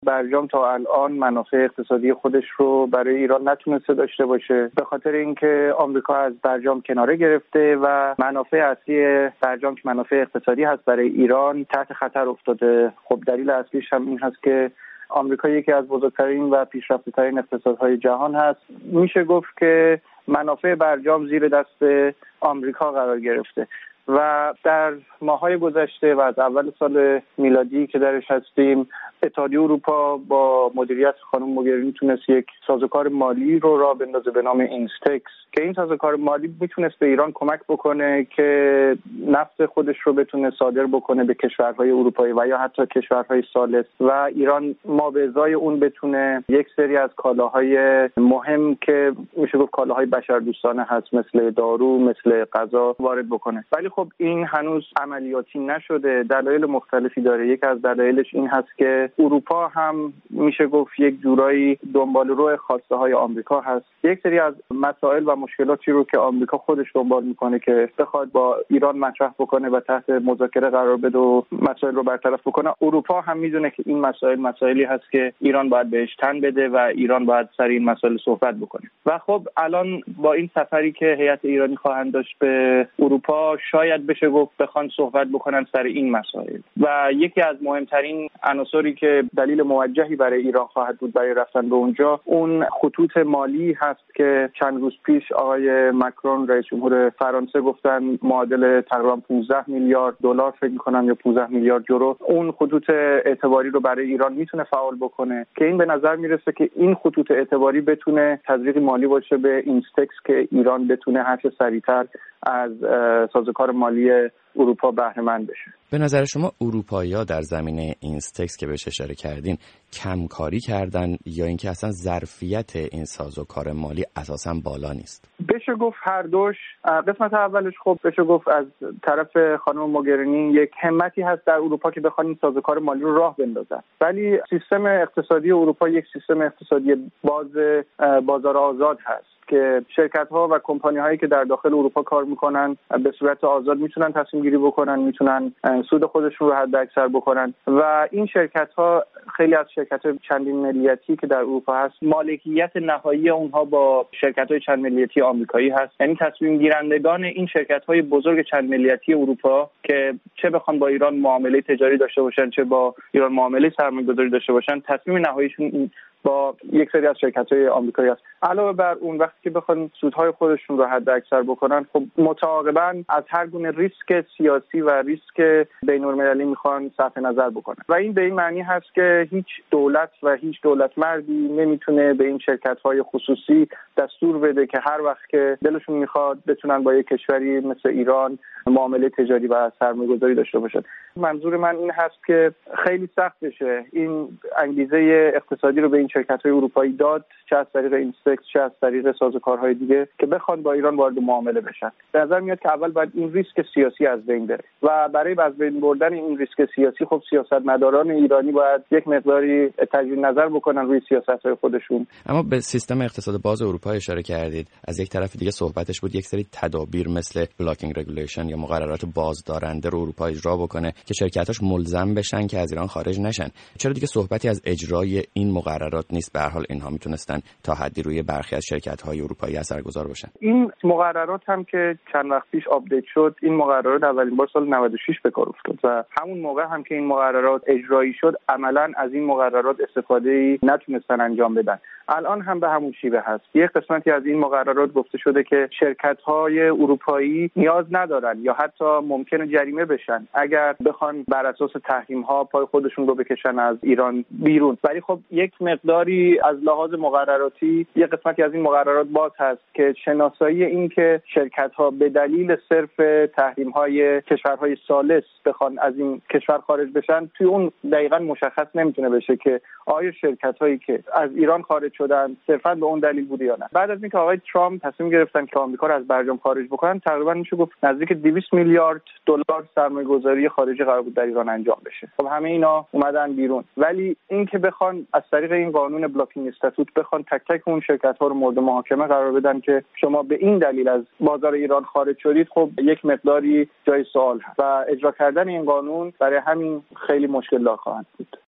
برجام تا الان منافع اقتصادی خودش رو برای ایران نتونسته داشته باشه، به خاطر اینکه آمریکا از برجام کناره گرفته و منافع اصلی برجام که منافع اقتصادی هست برای ایران تحت خطر افتاده. خب دلیل اصلیش هم این هست که آمریکا یکی از بزرگترین و پیشرفته‌ترین اقتصادهای جهان هست. میشه گفت که منافع برجام زیر دست آمریکا قرار گرفته و در ماه‌های گذشته و از اول سال میلادی که درش هستیم، اتحادیه اروپا با مدیریت خانم موگرینی تونست یک سازوکار مالی رو راه بندازه به نام اینستکس که این سازوکار مالی میتونست به ایران کمک بکنه که نفت خودش رو بتونه صادر بکنه به کشورهای اروپایی و یا حتی کشورهای ثالث و ایران ما به ازای اون بتونه یک سری از کالاهای مهم که میشه گفت کالاهای بشردوستانه هست مثل دارو، مثل غذا وارد بکنه. ولی خب این هنوز عملیاتی نشده. دلایل مختلفی داره. یک از دلایلش این هست که اروپا هم میشه گفت یک جورایی دنبال رو خواسته های آمریکا هست. یک سری از مسائل و مشکلاتی رو که آمریکا خودش دنبال میکنه که بخواد با ایران مطرح بکنه و تحت مذاکره قرار بده و مسائل رو برطرف بکنه، اروپا هم میدونه که این مسائلی هست که ایران باید بهش تن بده و ایران باید سر این مسائل صحبت بکنه. و خب الان با این سفری که هیئت ایرانی خواهند داشت به اروپا، شاید بشه گفت بخوان صحبت بکنن سر این مسائل. و یکی از مهمترین عناصری که دلیل موجهی برای ایران خواهد بود برای رفتن به اونجا، اون خطوط مالی هست که چند روز پیش آقای مکرون رئیس جمهور فرانسه گفتن معادل تقریبا 15 میلیارد دلار فکر می‌کنم یا 15 میلیارد یورو اون خطوط اعتباری رو برای ایران میتونه فعال بکنه که این به نظر میرسه که این خطوط اعتباری بتونه تزریق مالی باشه به اینستکس که ایران بتونه هر چه سریعتر از سازوکار مالی اروپا بهره مند بشه. به نظر شما اروپایی‌ها در زمینه اینستکس که بهش اشاره کردین کمکاری کردن یا اینکه اصلا ظرفیت این سازوکار مالی اساساً بالا نیست؟ بشه گفت هر دوش. قسمت اولش خب بشه گفت از طرف خانم موگرینی یک همتی هست در اروپا که بخوان این سازوکار مالی رو راه بندازن، ولی سیستم اقتصادی اروپا یک سیستم اقتصادی بازار آزاد هست که شرکت‌ها و کمپانی‌هایی که در داخل اروپا کار می‌کنن به صورت آزاد میتونن تصمیم گیری بکنن، میتونن سود خودشون رو حد اکثر بکنن و این شرکت‌ها، خیلی از شرکت‌های چندین ملیتی که در اروپا هست، مالکیت نهایی اونها با شرکت‌های چند ملیتی آمریکایی هست. یعنی تصمیم گیرندگان این شرکت‌های بزرگ چند ملیتی اروپا که چه بخوان با ایران معامله تجاری داشته باشن چه با ایران معامله سرمایه‌گذاری داشته باشن، تصمیم نهاییشون با یک سری از شرکت‌های آمریکایی است. علاوه بر اون وقتی که بخوان سودهای خودشون رو حد اکثر بکنن، خب متعاقباً از هر گونه ریسک سیاسی و ریسک بین‌المللی میخوان صرف نظر بکنن و این به این معنی هست که هیچ دولت و هیچ دولتمردی نمیتونه به این شرکت‌های خصوصی دستور بده که هر وقت که دلشون میخواد بتونن با یک کشوری مثل ایران معامله تجاری و سرمایه‌گذاری داشته باشن. منظور من این هست که خیلی سخت بشه این انگیزه اقتصادی رو به این شرکت‌های اروپایی داد، چه از طریق اینستکس چه از طریق سازوکارهای دیگه که بخوان با ایران وارد معامله بشن. به نظر میاد که اول باید این ریسک سیاسی از بین بره و برای از بین بردن این ریسک سیاسی خب سیاستمداران ایرانی باید یک مقداری تجدید نظر بکنن روی سیاست‌های خودشون. اما به سیستم اقتصاد باز اروپا اشاره کردید. از یک طرف دیگه صحبتش بود یک سری تدابیر مثل بلاکینگ رگولیشن یا مقررات بازدارنده رو اروپا اجرا بکنه که شرکتاش ملزم بشن که از ایران خارج نشن. چرا دیگه صحبتی از اجرای این مقررات نیست؟ به هر حال اینها میتونستن تا حدی روی برخی از شرکت‌های اروپایی اثرگذار باشن. این مقررات هم که چند وقت پیش آپدیت شد، این مقررات اولین بار سال 96 به کار افتاد و همون موقع هم که این مقررات اجرایی شد عملاً از این مقررات استفاده‌ای نتونستن انجام بدن. الان هم به همون شیوه هست. یک قسمتی از این مقررات گفته شده که شرکت‌های اروپایی نیاز ندارن یا حتی ممکنه جریمه بشن اگر بخوان بر اساس تحریم‌ها پای خودشون رو بکشن از ایران بیرون. ولی خب یک مقداری از لحاظ مقرراتی یک قسمتی از این مقررات باز هست که شناسایی این که شرکت‌ها به دلیل صرف تحریم‌های کشورهای ثالث بخوان از این کشور خارج بشن، توی اون دقیقاً مشخص نمیتونه بشه که آیا شرکت‌هایی که از ایران خارج شدن صرفاً به اون دلیل بوده یا نه. بعد از اینکه آقای ترامپ تصمیم گرفتن که آمریکا رو از برجام خارج بکنن، تقریباً میشه گفت نزدیک 200 میلیارد دلار سرمایه‌گذاری خارجی قرار بود در ایران انجام بشه. خب همه اینا اومدن بیرون، ولی اینکه بخوان از طریق این قانون بلاکینگ استاتوت بخوان تک تک اون شرکت‌ها رو مورد محاکمه قرار بدن که شما به این دلیل از بازار ایران خارج شدید، خب یک مقداری جای سوال هست و اجرا کردن این قانون برای همین خیلی مشکل دار خواهد بود.